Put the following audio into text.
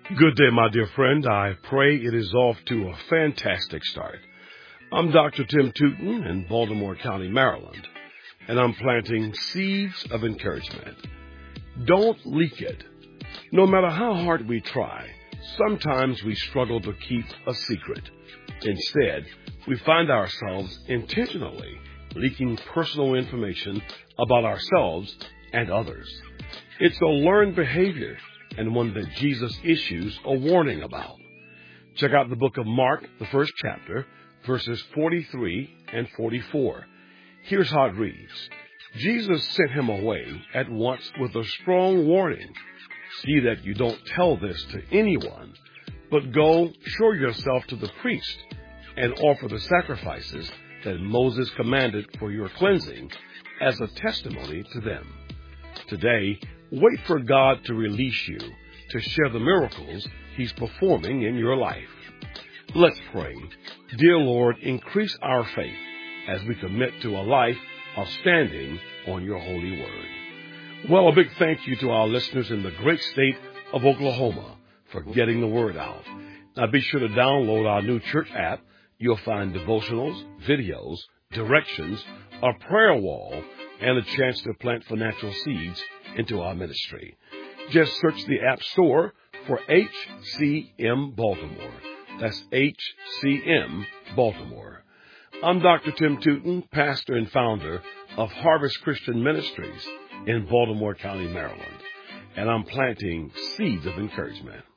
Good day, my dear friend. I pray it is off to a fantastic start. I'm Dr. Tim Tootin in Baltimore County, Maryland, and I'm planting seeds of encouragement. Don't leak it. No matter how hard we try, sometimes we struggle to keep a secret. Instead, we find ourselves intentionally leaking personal information about ourselves and others. It's a learned behavior and one that Jesus issues a warning about. Check out the book of Mark, the first chapter, verses 43 and 44. Here's how it reads. Jesus sent him away at once with a strong warning. See that you don't tell this to anyone, but go show yourself to the priest and offer the sacrifices that Moses commanded for your cleansing as a testimony to them. Today, wait for God to release you to share the miracles He's performing in your life. Let's pray. Dear Lord, increase our faith as we commit to a life of standing on your holy word. Well, a big thank you to our listeners in the great state of Oklahoma for getting the word out. Now be sure to download our new church app. You'll find devotionals, videos, directions, a prayer wall, and a chance to plant financial seeds into our ministry. Just search the App Store for HCM Baltimore. That's HCM Baltimore. I'm Dr. Tim Tootin, pastor and founder of Harvest Christian Ministries in Baltimore County, Maryland, and I'm planting seeds of encouragement.